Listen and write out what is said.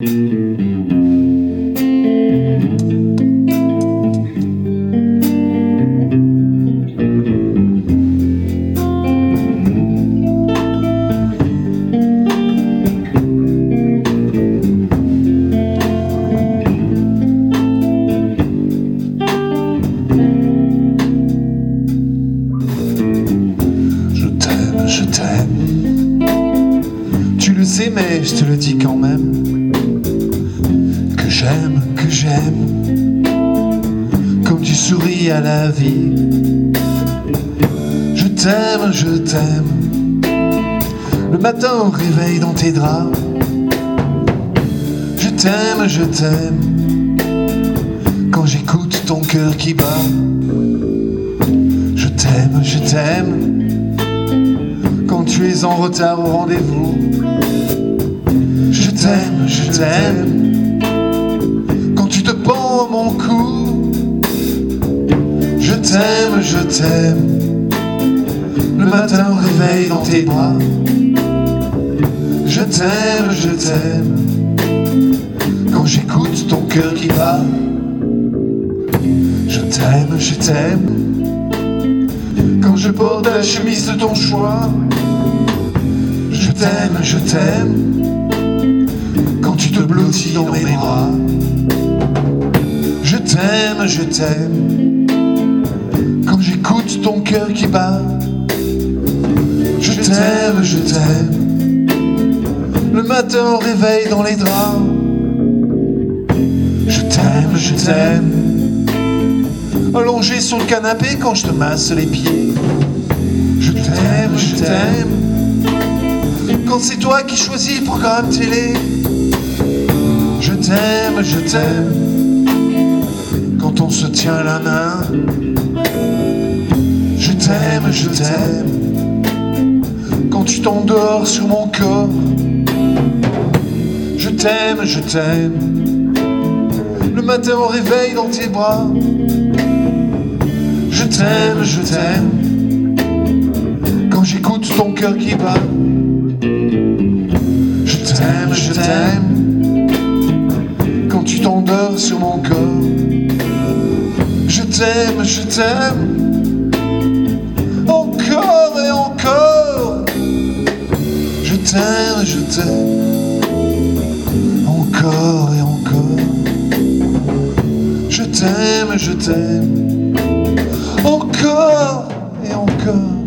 Je t'aime, tu le sais mais je te le dis quand même, que j'aime, comme tu souris à la vie. Je t'aime, le matin au réveil dans tes draps. Je t'aime, quand j'écoute ton cœur qui bat. Je t'aime, quand tu es en retard au rendez-vous. Je t'aime, quand tu te pends à mon cou. Je t'aime, le matin au réveil dans tes bras. Je t'aime, quand j'écoute ton cœur qui bat. Je t'aime, quand je porte la chemise de ton choix. Je t'aime, quand tu te blottis dans mes bras. Je t'aime, quand j'écoute ton cœur qui bat. Je t'aime, le matin au réveil dans les draps. Je t'aime, allongé sur le canapé quand je te masse les pieds. Je t'aime, quand c'est toi qui choisis le programme télé. Je t'aime, quand on se tient la main. Je t'aime, quand tu t'endors sur mon corps. Je t'aime, le matin au réveil dans tes bras. Je t'aime, quand j'écoute ton cœur qui bat. Je t'aime, quand tu t'endors sur mon corps. Je t'aime, encore et encore. Je t'aime, encore et encore. Je t'aime, encore et encore.